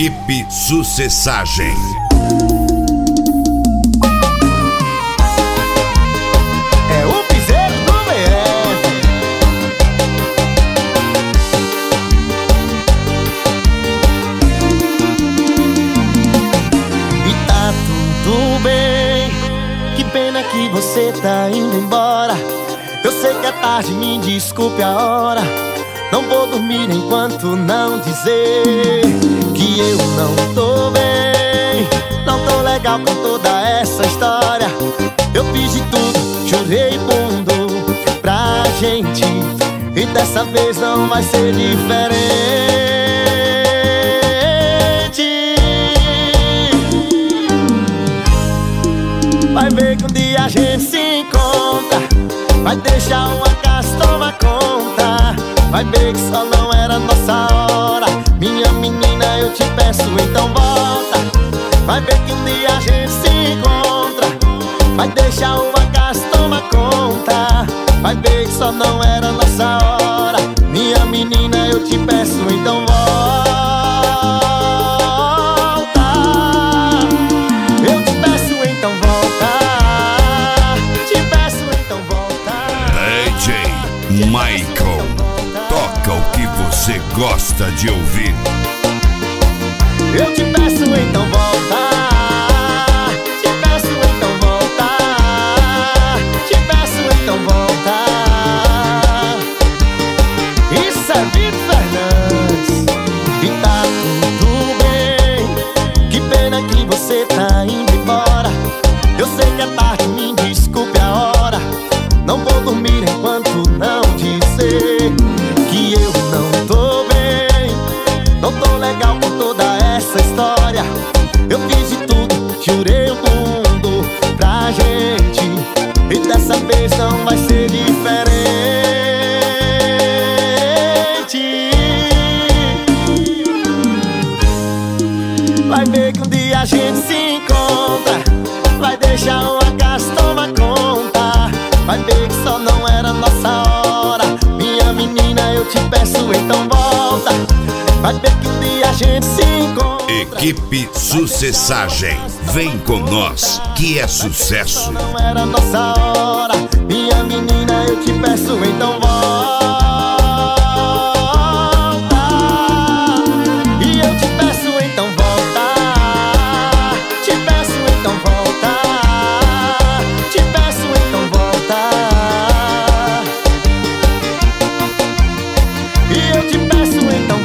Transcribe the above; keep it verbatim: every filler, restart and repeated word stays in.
Equipe Sucessagem. É o piseiro do B F. E tá tudo bem, que pena que você tá indo embora. Eu sei que é tarde, me desculpe a hora. Não vou dormir enquanto não dizer que eu não tô bem. Não tô legal com toda essa história. Eu fiz de tudo, jurei mundo pra gente, e dessa vez não vai ser diferente. Vai ver que um dia a gente se encontra. Vai deixar um acaso tomar conta. Vai ver que só não era nossa hora. Minha menina, eu te peço, então volta. Vai ver que um dia a gente se encontra. Vai deixar o acaso tomar conta. Vai ver que só não era nossa hora. Minha menina, eu te peço, então volta. Eu te peço, então volta. Te peço, então volta. D J Michael, toca o que você gosta de ouvir. Eu te peço, então volta. Te peço, então volta. Te peço, então volta. Isso é Vitor Fernandes. E tá tudo bem, que pena que você tá indo embora. Eu sei que é tarde, me desculpe a hora. Não vou dormir enquanto não dizer que eu não tô bem. Não tô legal com toda essa história. Eu fiz de tudo, jurei o mundo pra gente, e dessa vez não vai ser diferente. Vai ver que um dia a gente se encontra. Vai deixar o acaso tomar conta. Vai ver que só não era nossa hora. Minha menina, eu te peço, então volta. Vai ver que um dia a gente se encontra. Equipe Sucessagem, vem com nós, que é sucesso. Não era nossa hora. Minha menina, eu te peço, então volta. E eu te peço, então volta. Te peço, então volta. Te peço, então volta. E eu te peço, então